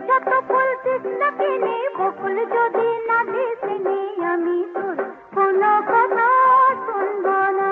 যত বলতিস না কিনে বকুল যদি না দিস নি আমি তোর কোনো কথা শুনবো না।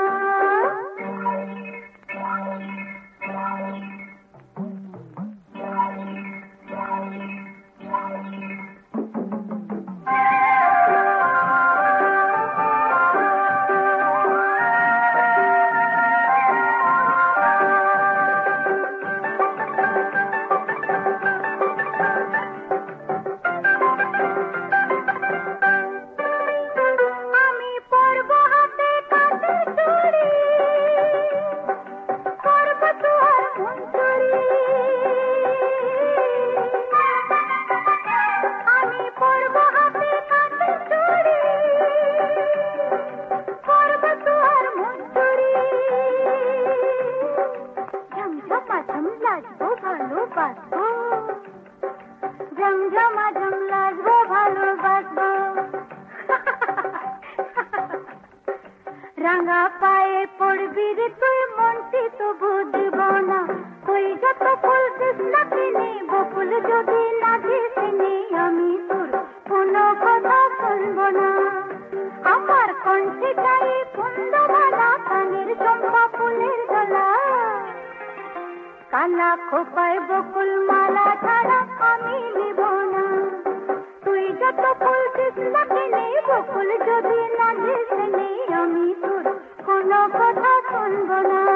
রাঙা পায়ে পড়বি রে তুই মনটি তো বুঝব না। তুই যত বলতিস না কিনে বকুল যদি না দিস নি আমি তোর কোনো কথা শুনবো না। আমার কণ্ঠে গায়ে কুন্দমালা কানের চম্পা ফুলের গলা, কালা খোপায় বকুল মালা ছাড়া আমি নিব না। তুই যত বলতিস না কিনে বকুল যদি না দিস নি আমি তোর কোনো কথা শুনবো না।